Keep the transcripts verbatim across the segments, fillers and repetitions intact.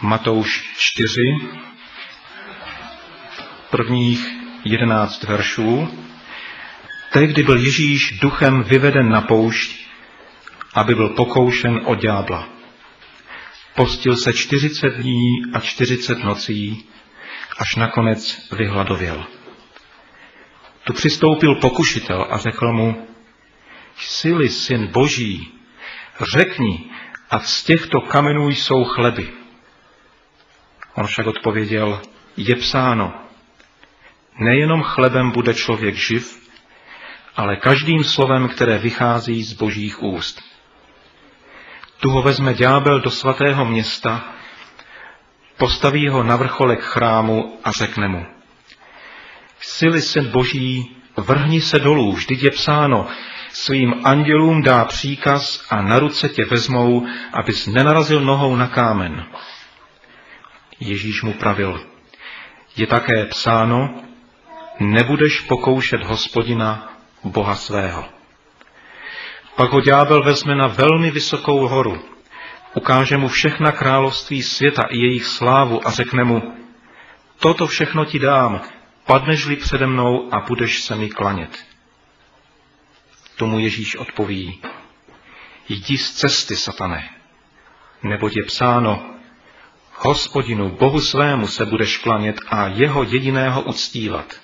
Matouš čtyři, prvních jedenáct veršů. Tehdy byl Ježíš duchem vyveden na poušť, aby byl pokoušen od ďábla. Postil se čtyřicet dní a čtyřicet nocí, až nakonec vyhladověl. Tu přistoupil pokušitel a řekl mu: Jsi-li syn Boží, řekni, ať z těchto kamenů jsou chleby. On však odpověděl: Je psáno, nejenom chlebem bude člověk živ, ale každým slovem, které vychází z Božích úst. Tu ho vezme ďábel do svatého města, postaví ho na vrcholek chrámu a řekne mu: Jsi-li syn Boží, vrhni se dolů, vždyť je psáno, svým andělům dá příkaz a na ruce tě vezmou, abys nenarazil nohou na kámen. Ježíš mu pravil: Je také psáno, nebudeš pokoušet Hospodina, Boha svého. Pak ho ďábel vezme na velmi vysokou horu, ukáže mu všechna království světa i jejich slávu a řekne mu: Toto všechno ti dám, padneš-li přede mnou a budeš se mi klanět. Tomu Ježíš odpoví: Jdi z cesty, satane, neboť je psáno, Hospodinu, Bohu svému se budeš klanět a jeho jediného uctívat.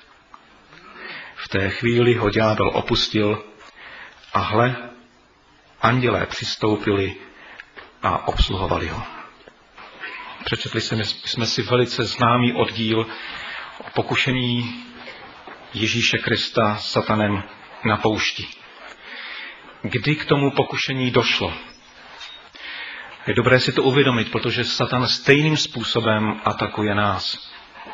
V té chvíli ho ďábel opustil a hle, andělé přistoupili a obsluhovali ho. Přečetli jsme, jsme si velice známý oddíl o pokušení Ježíše Krista satanem na poušti. Kdy k tomu pokušení došlo? Je dobré si to uvědomit, protože Satan stejným způsobem atakuje nás.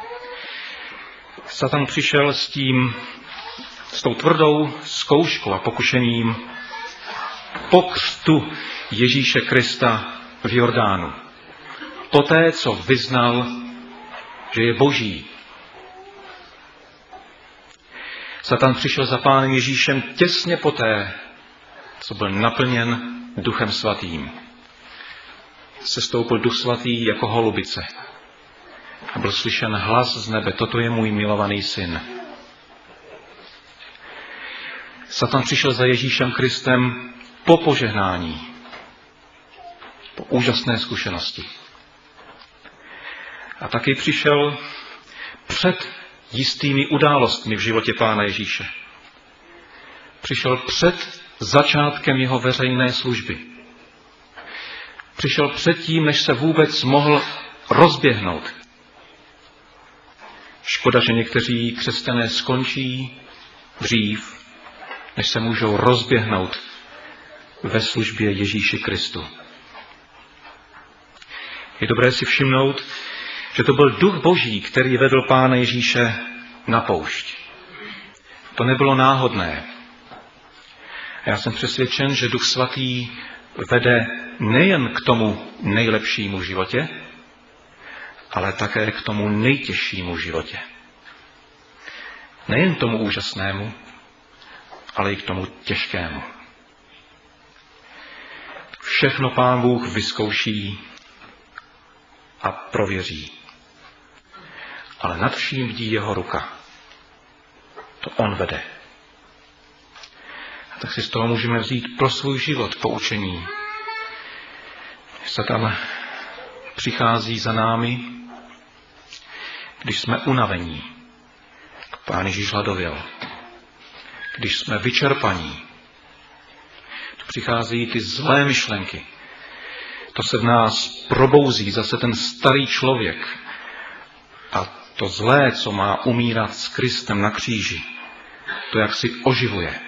Satan přišel s tím, s tou tvrdou zkouškou a pokušením po křtu Ježíše Krista v Jordánu. Poté, co vyznal, že je Boží. Satan přišel za Pánem Ježíšem těsně poté, co byl naplněn Duchem Svatým. Sestoupil Duch Svatý jako holubice a byl slyšen hlas z nebe: Toto je můj milovaný syn. Satan přišel za Ježíšem Kristem po požehnání, po úžasné zkušenosti. A taky přišel před jistými událostmi v životě Pána Ježíše. Přišel před začátkem jeho veřejné služby. Přišel předtím, než se vůbec mohl rozběhnout. Škoda, že někteří křesťané skončí dřív, než se můžou rozběhnout ve službě Ježíši Kristu. Je dobré si všimnout, že to byl Duch Boží, který vedl Pána Ježíše na poušť. To nebylo náhodné. Já jsem přesvědčen, že Duch Svatý vede nejen k tomu nejlepšímu životě, ale také k tomu nejtěžšímu životě. Nejen tomu úžasnému, ale i k tomu těžkému. Všechno Pán Bůh vyzkouší a prověří. Ale nad vším bdí jeho ruka. To on vede. A tak si z toho můžeme vzít pro svůj život poučení. Satan přichází za námi, když jsme unavení. Pán Ježíš hladověl. Když jsme vyčerpaní. To přichází ty zlé myšlenky. To se v nás probouzí zase ten starý člověk. A to zlé, co má umírat s Kristem na kříži, to jak si oživuje.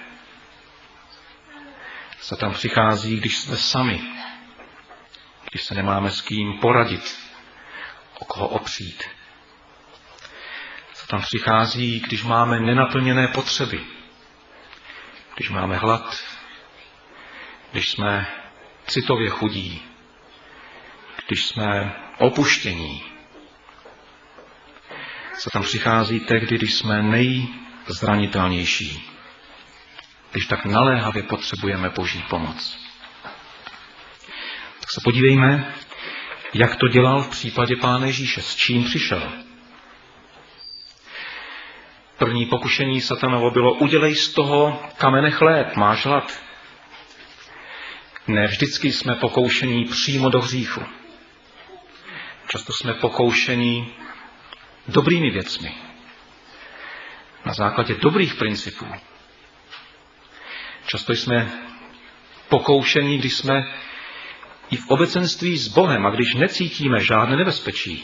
Satan přichází, když jsme sami. Když se nemáme s kým poradit, o koho opřít. Satan přichází, když máme nenaplněné potřeby. Když máme hlad, když jsme citově chudí, když jsme opuštění. Satan přichází tehdy, když jsme nejzranitelnější, když tak naléhavě potřebujeme Boží pomoc. Tak se podívejme, Jak to dělal v případě Pána Ježíše? S čím přišel? První pokušení satanovo bylo: udělej z toho kamene chléb, máš hlad. Ne vždycky jsme pokoušení přímo do hříchu. Často jsme pokoušení dobrými věcmi. Na základě dobrých principů. Často jsme pokoušení, když jsme i v obecenství s Bohem a když necítíme žádné nebezpečí.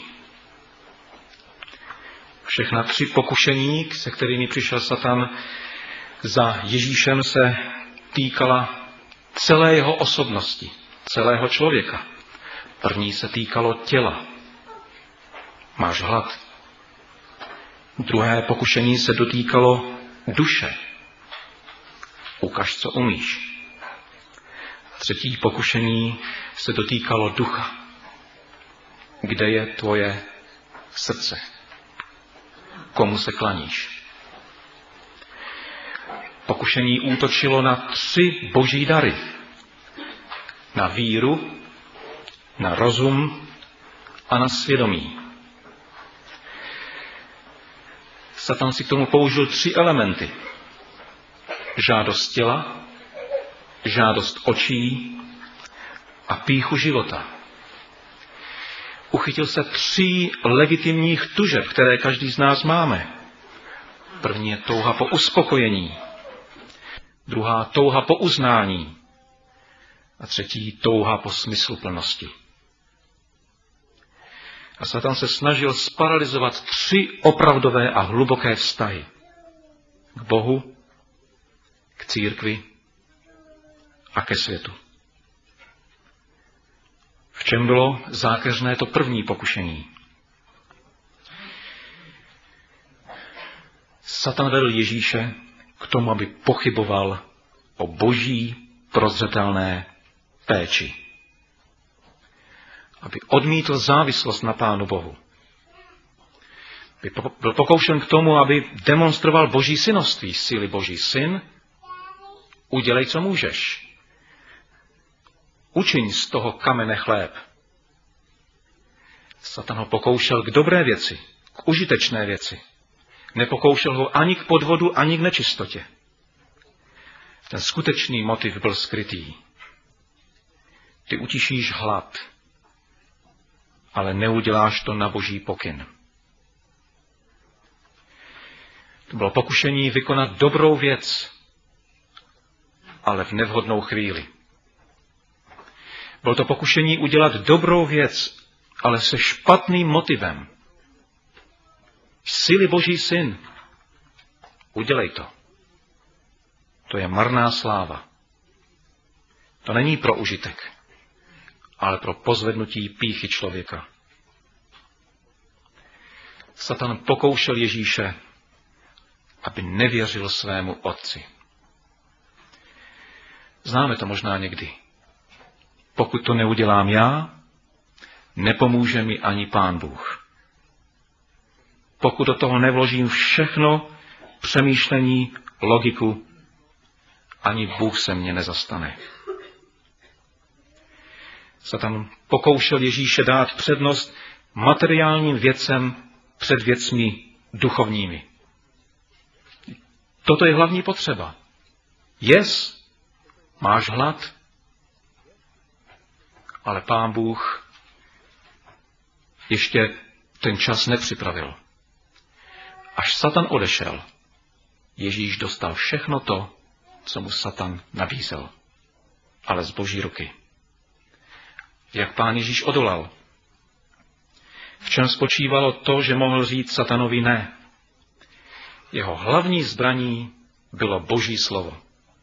Všechna tři pokušení, se kterými přišel Satan za Ježíšem, se týkala celé jeho osobnosti, celého člověka. První se týkalo těla. Máš hlad. Druhé pokušení se dotýkalo duše. Ukaž, co umíš. Třetí pokušení se dotýkalo ducha. Kde je tvoje srdce? Komu se klaníš? Pokušení útočilo na tři boží dary. Na víru, na rozum a na svědomí. Satan si k tomu použil tři elementy. Žádost těla, žádost očí a pýchu života. Uchytil se tří legitimních tužeb, které každý z nás máme. První je touha po uspokojení, druhá touha po uznání a třetí touha po smysluplnosti. A Satan se snažil sparalyzovat tři opravdové a hluboké vztahy. K Bohu, k církvi a ke světu. V čem bylo zákeřné to první pokušení? Satan vedl Ježíše k tomu, aby pochyboval o boží prozřetelné péči. Aby odmítl závislost na Pánu Bohu. By byl pokoušen k tomu, aby demonstroval boží synoství. Síly boží syn, udělej, co můžeš. Učiň z toho kamene chléb. Satan ho pokoušel k dobré věci, k užitečné věci. Nepokoušel ho ani k podvodu, ani k nečistotě. Ten skutečný motiv byl skrytý. Ty utišíš hlad, ale neuděláš to na boží pokyn. To bylo pokušení vykonat dobrou věc, ale v nevhodnou chvíli. Bylo to pokušení udělat dobrou věc, ale se špatným motivem. Jsi-li boží syn, udělej to. To je marná sláva. To není pro užitek, ale pro pozvednutí pýchy člověka. Satan pokoušel Ježíše, aby nevěřil svému otci. Známe to možná někdy. Pokud to neudělám já, nepomůže mi ani Pán Bůh. Pokud do toho nevložím všechno, přemýšlení, logiku, ani Bůh se mě nezastane. Satan pokoušel Ježíše dát přednost materiálním věcem před věcmi duchovními. Toto je hlavní potřeba. Jes, máš hlad, ale Pán Bůh ještě ten čas nepřipravil. Až Satan odešel, Ježíš dostal všechno to, co mu Satan nabízel, ale z boží ruky. Jak Pán Ježíš odolal? V čem spočívalo to, že mohl říct Satanovi ne? Jeho hlavní zbraní bylo boží slovo.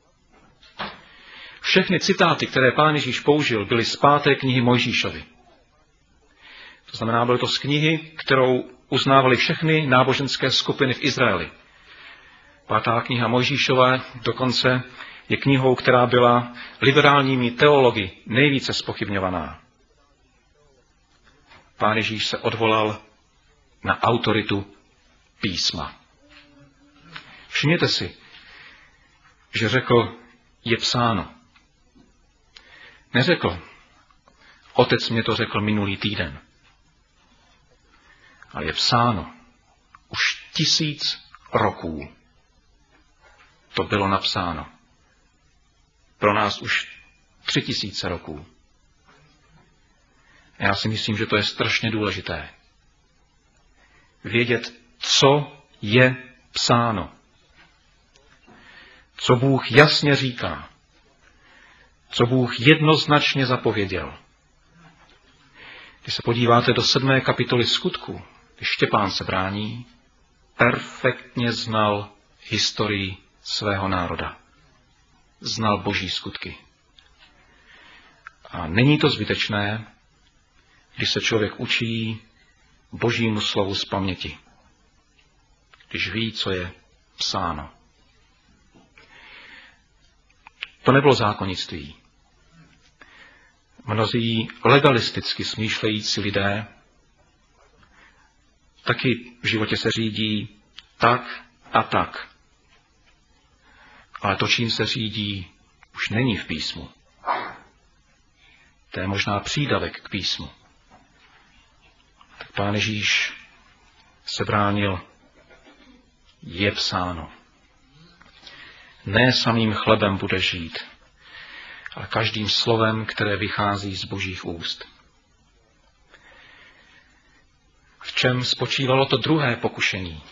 Všechny citáty, které Pán Ježíš použil, byly z páté knihy Mojžíšovi. To znamená, bylo to z knihy, kterou uznávaly všechny náboženské skupiny v Izraeli. Pátá kniha Mojžíšova dokonce je knihou, která byla liberálními teology nejvíce zpochybňovaná. Pán Ježíš se odvolal na autoritu písma. Všimněte si, že řekl, je psáno. Neřekl, Otec mě to řekl minulý týden. Ale je psáno. Už tisíc roků to bylo napsáno. Pro nás už tři tisíce roků. Já si myslím, že to je strašně důležité. Vědět, co je psáno. Co Bůh jasně říká. Co Bůh jednoznačně zapověděl. Když se podíváte do sedmé kapitoly Skutku, když Štěpán se brání, perfektně znal historii svého národa. Znal Boží skutky. A není to zbytečné, když se člověk učí Božímu slovu z paměti. Když ví, co je psáno. To nebylo zákonnictví. Mnozí legalisticky smýšlející lidé taky v životě se řídí tak a tak. Ale to, čím se řídí, už není v písmu. To je možná přídavek k písmu. Tak Pán Ježíš se bránil, je psáno. Ne samým chlebem bude žít, ale každým slovem, které vychází z Božích úst. V čem spočívalo to druhé pokušení?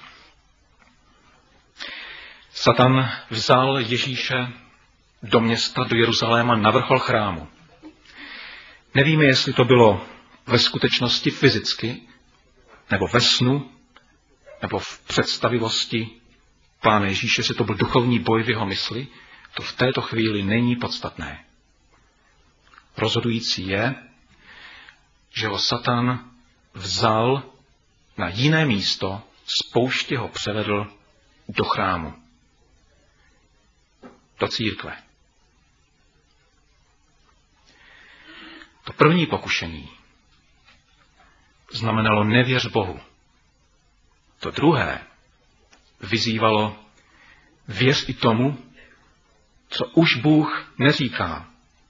Satan vzal Ježíše do města, do Jeruzaléma, na vrchol chrámu. Nevíme, jestli to bylo ve skutečnosti fyzicky, nebo ve snu, nebo v představivosti Pána Ježíše, že to byl duchovní boj v jeho mysli, to v této chvíli není podstatné. Rozhodující je, že ho Satan vzal na jiné místo, z pouště ho převedl do chrámu, do církve. To první pokušení znamenalo nevěř Bohu. To druhé vyzývalo věř i tomu, co už Bůh neříká.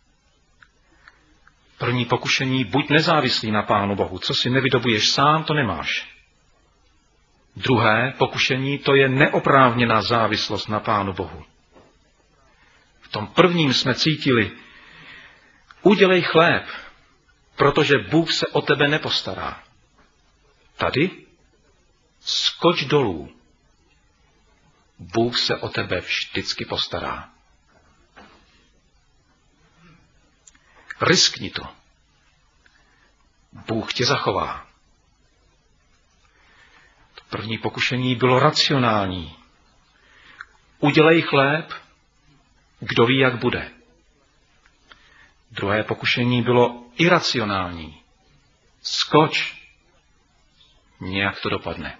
První pokušení, buď nezávislý na Pánu Bohu, co si nevydobuješ sám, to nemáš. Druhé pokušení, to je neoprávněná závislost na Pánu Bohu. V tom prvním jsme cítili, udělej chléb, protože Bůh se o tebe nepostará. Tady skoč dolů. Bůh se o tebe vždycky postará. Riskni to. Bůh tě zachová. To první pokušení bylo racionální. Udělej chléb, kdo ví, jak bude. Druhé pokušení bylo iracionální. Skoč, nějak to dopadne.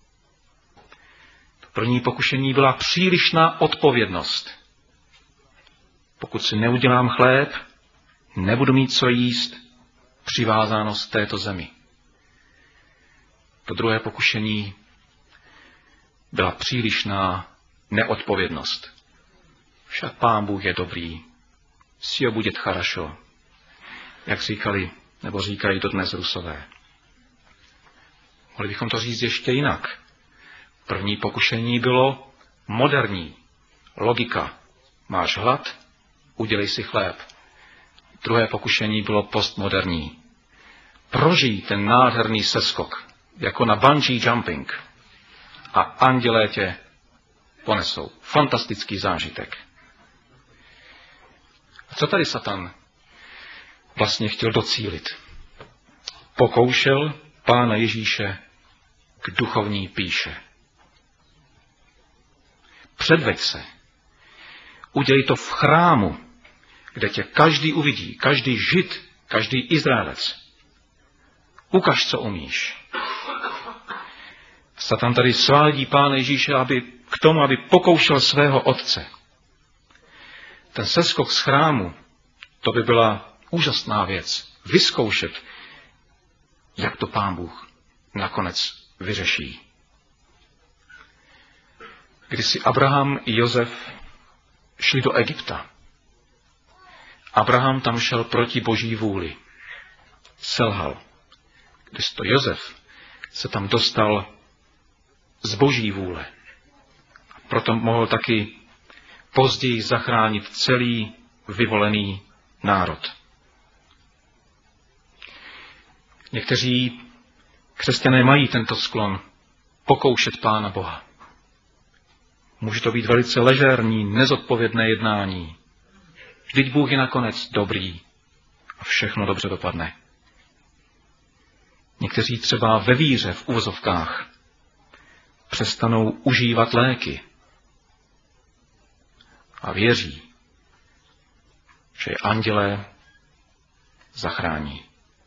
To první pokušení byla přílišná odpovědnost. Pokud si neudělám chléb, nebudu mít co jíst, přivázánost této zemi. To druhé pokušení byla přílišná neodpovědnost. Však Pán Bůh je dobrý, si bude charašo, jak říkali, nebo říkají to dnes Rusové. Mohli bychom to říct ještě jinak. První pokušení bylo moderní. Logika. Máš hlad, udělej si chléb. Druhé pokušení bylo postmoderní. Prožij ten nádherný seskok, jako na bungee jumping. A andělé tě ponesou. Fantastický zážitek. A co tady Satan vlastně chtěl docílit? Pokoušel Pána Ježíše k duchovní pýše. Předveď se. Udělej to v chrámu, kde tě každý uvidí, každý Žid, každý Izraelec. Ukaž, co umíš. Satan tady svádí Pána Ježíše aby, k tomu, aby pokoušel svého otce. Ten seskok z chrámu, to by byla úžasná věc. Vyzkoušet, jak to Pán Bůh nakonec vyřeší. Když si Abraham i Josef šli do Egypta, Abraham tam šel proti Boží vůli. selhal. Kdežto Josef se tam dostal z boží vůle. Proto mohl taky později zachránit celý vyvolený národ. Někteří křesťané mají tento sklon pokoušet Pána Boha. Může to být velice ležérní, nezodpovědné jednání. Vždyť Bůh je nakonec dobrý a všechno dobře dopadne. Někteří třeba ve víře v uvozovkách přestanou užívat léky a věří, že andělé zachrání.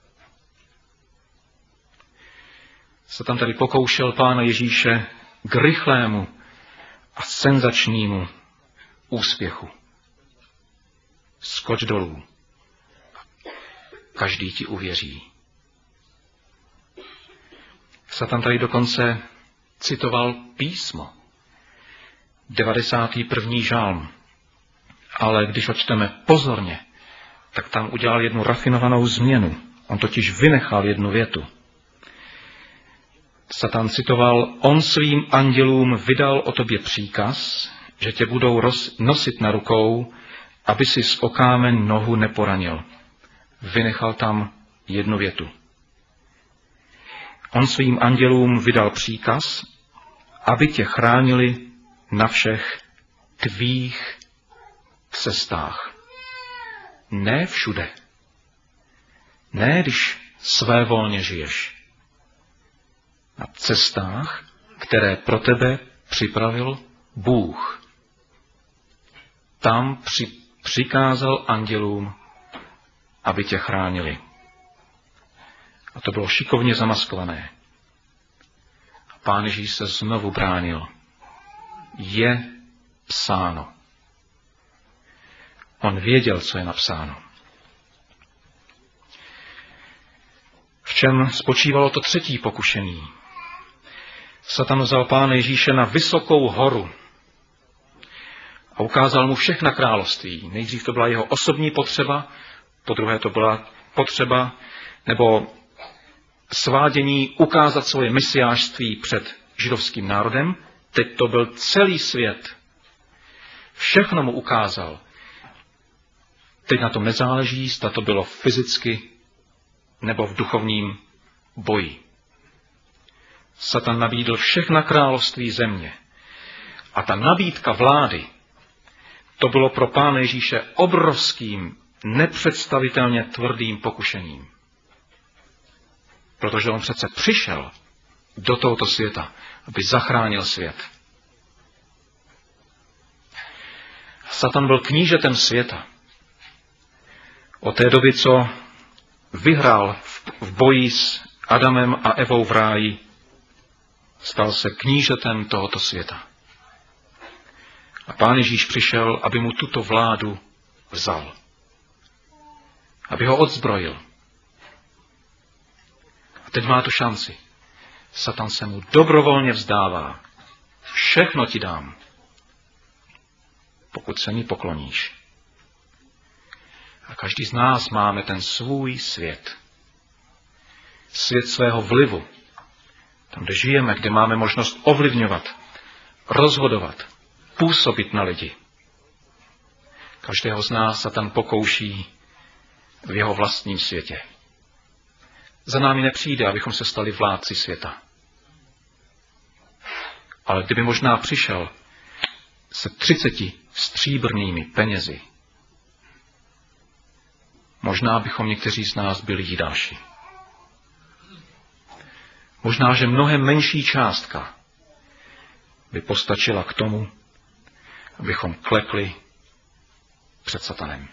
Satan tady pokoušel Pána Ježíše k rychlému a senzačnímu úspěchu. Skoč dolů. Každý ti uvěří. Satan tady dokonce citoval písmo. devadesátý první žálm. Ale když ho čteme pozorně, tak tam udělal jednu rafinovanou změnu. On totiž vynechal jednu větu. Satan citoval, on svým andělům vydal o tobě příkaz, že tě budou roz, nosit na rukou, aby si z okámen nohu neporanil. Vynechal tam jednu větu. On svým andělům vydal příkaz, aby tě chránili na všech tvých cestách. Ne všude. Ne, když svévolně žiješ. Na cestách, které pro tebe připravil Bůh. Tam při, přikázal andělům, aby tě chránili. A to bylo šikovně zamaskované. A Pán Ježíš se znovu bránil. Je psáno. On věděl, co je napsáno. V čem spočívalo to třetí pokušení? Satan vzal Pána Ježíše na vysokou horu a ukázal mu všechna království. Nejdřív to byla jeho osobní potřeba, po druhé to byla potřeba nebo svádění ukázat svoje mesiášství před židovským národem. Teď to byl celý svět. Všechno mu ukázal. Teď na tom nezáleží, zda to bylo fyzicky nebo v duchovním boji. Satan nabídl všechna království země. A ta nabídka vlády, to bylo pro Pána Ježíše obrovským, nepředstavitelně tvrdým pokušením. Protože on přece přišel do tohoto světa, aby zachránil svět. Satan byl knížetem světa. Od té doby, co vyhrál v boji s Adamem a Evou v ráji, stal se knížetem tohoto světa. A Pán Ježíš přišel, aby mu tuto vládu vzal. Aby ho odzbrojil. A teď má tu šanci. Satan se mu dobrovolně vzdává. Všechno ti dám, pokud se mi pokloníš. A každý z nás máme ten svůj svět. Svět svého vlivu. Tam, kde žijeme, kde máme možnost ovlivňovat, rozhodovat, působit na lidi. Každého z nás Satan pokouší v jeho vlastním světě. Za námi nepřijde, abychom se stali vládci světa. Ale kdyby možná přišel se třiceti stříbrnými penězi, možná bychom někteří z nás byli Jidáši. Možná, že mnohem menší částka by postačila k tomu, abychom klekli před Satanem.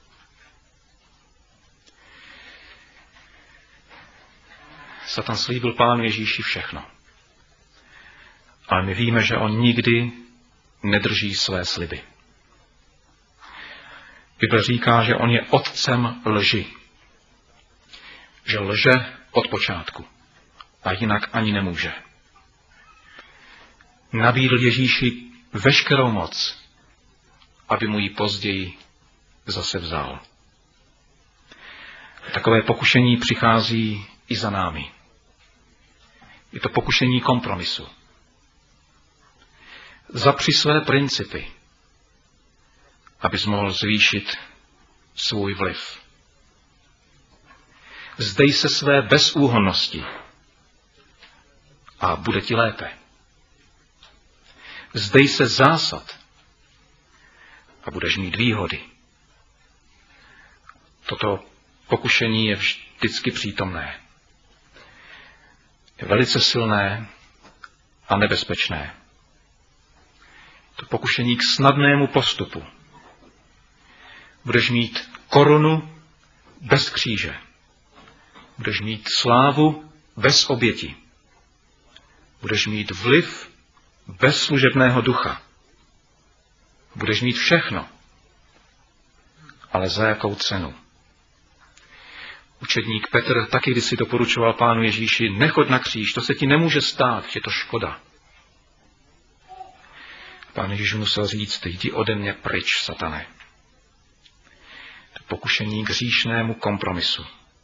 Satan slíbil Pánu Ježíši všechno. Ale my víme, že on nikdy nedrží své sliby. Bible říká, že on je otcem lži. Že lže od počátku. A jinak ani nemůže. Nabídl Ježíši veškerou moc, aby mu ji později zase vzal. Takové pokušení přichází i za námi. Je to pokušení kompromisu. Zapři své principy, abys mohl zvýšit svůj vliv. Vzdej se své bezúhonnosti a bude ti lépe. Vzdej se zásad a budeš mít výhody. Toto pokušení je vždycky přítomné. Je velice silné a nebezpečné. To pokušení k snadnému postupu. Budeš mít korunu bez kříže. Budeš mít slávu bez oběti. Budeš mít vliv bez služebného ducha. Budeš mít všechno. Ale za jakou cenu? Učedník Petr taky kdysi doporučoval Pánu Ježíši, nechoď na kříž, to se ti nemůže stát, je to škoda. Pán Ježíš musel říct, jdi ode mě pryč, satane. To pokušení k hříšnému kompromisu.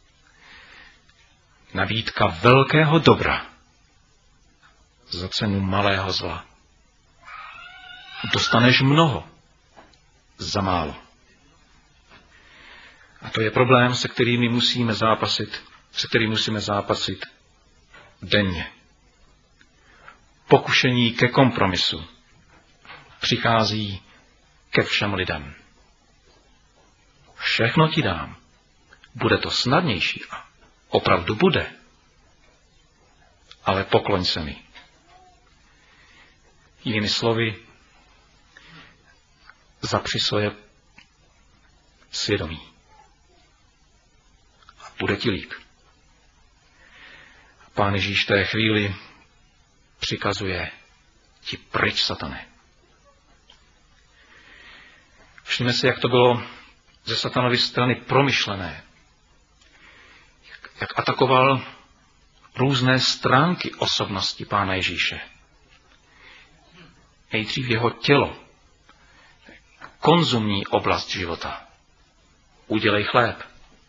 Nabídka velkého dobra za cenu malého zla. Dostaneš mnoho za málo. A to je problém, se kterými musíme zápasit, se kterým musíme zápasit denně. Pokušení ke kompromisu přichází ke všem lidem. Všechno ti dám. Bude to snadnější a opravdu bude. Ale pokloň se mi. Jinými slovy, zapři svoje svědomí. A bude ti líp. Pán Ježíš té chvíli přikazuje ti pryč, satane. Všimněme si, jak to bylo ze satanovy strany promyšlené. Jak atakoval různé stránky osobnosti Pána Ježíše. Nejdřív jeho tělo, konzumní oblast života. Udělej chléb.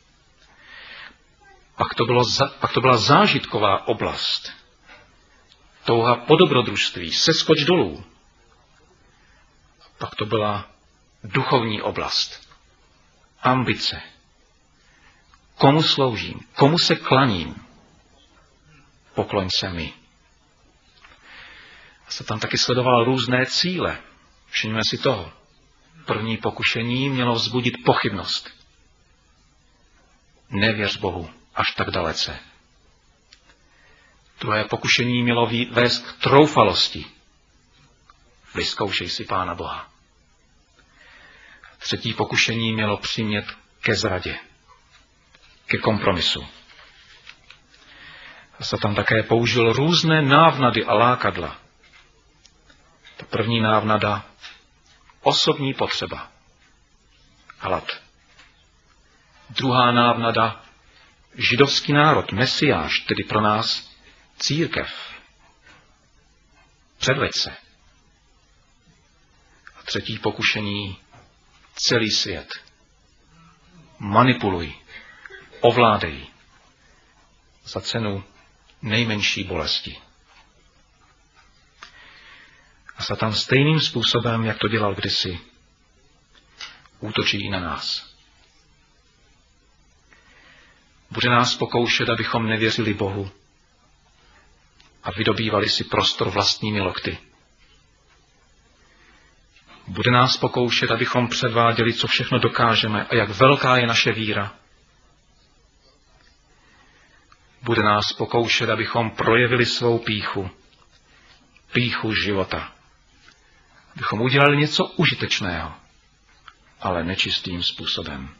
Pak to, bylo, pak to byla zážitková oblast. Touha po dobrodružství, seskoč dolů. Pak to byla duchovní oblast. Ambice. Komu sloužím? Komu se klaním? Pokloň se mi. A se tam taky sledoval různé cíle. Všimněme si toho. První pokušení mělo vzbudit pochybnost. Nevěř Bohu až tak dalece. Druhé pokušení mělo vést k troufalosti. Vyzkoušej si Pána Boha. Třetí pokušení mělo přimět ke zradě, ke kompromisu. A Satan také použil různé návnady a lákadla. Ta první návnada, osobní potřeba, hlad. Druhá návnada, židovský národ, mesiáš, tedy pro nás církev. Předveď se. A třetí pokušení, celý svět. Manipuluj, ovládej za cenu nejmenší bolesti. A Satan stejným způsobem, jak to dělal kdysi, útočí i na nás. Bude nás pokoušet, abychom nevěřili Bohu a vydobývali si prostor vlastními lokty. Bude nás pokoušet, abychom předváděli, co všechno dokážeme a jak velká je naše víra. Bude nás pokoušet, abychom projevili svou pýchu, pýchu života. Abychom udělali něco užitečného, ale nečistým způsobem.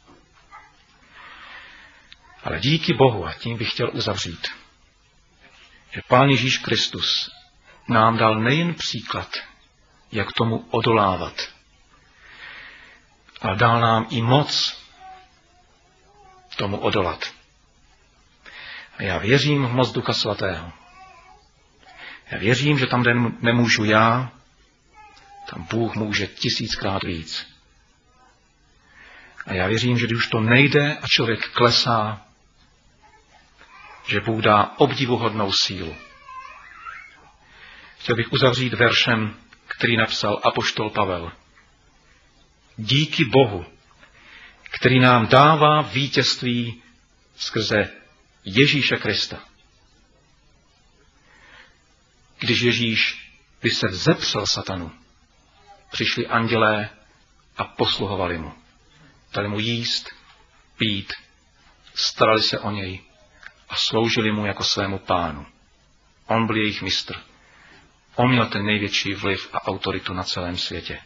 Ale díky Bohu, a tím bych chtěl uzavřít, že Pán Ježíš Kristus nám dal nejen příklad, jak tomu odolávat, ale dal nám i moc tomu odolat. A já věřím v moc Ducha Svatého. Já věřím, že tam, kde nemůžu já, tam Bůh může tisíckrát víc. A já věřím, že když už to nejde a člověk klesá, že Bůh dá obdivuhodnou sílu. Chtěl bych uzavřít veršem, který napsal apoštol Pavel. Díky Bohu, který nám dává vítězství skrze Ježíše Krista. Když Ježíš by se vzepřel satanu, přišli andělé a posluhovali mu. Dali mu jíst, pít, starali se o něj a sloužili mu jako svému pánu. On byl jejich mistr. On měl ten největší vliv a autoritu na celém světě.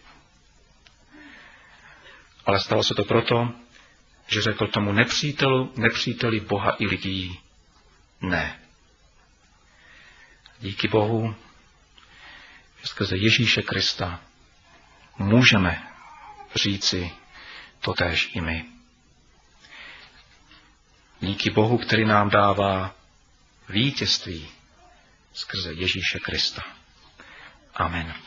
Ale stalo se to proto, že řekl tomu nepřítelu, nepříteli Boha i lidí, ne. Díky Bohu, že skrze Ježíše Krista můžeme říci totéž i my. Díky Bohu, který nám dává vítězství skrze Ježíše Krista. Amen.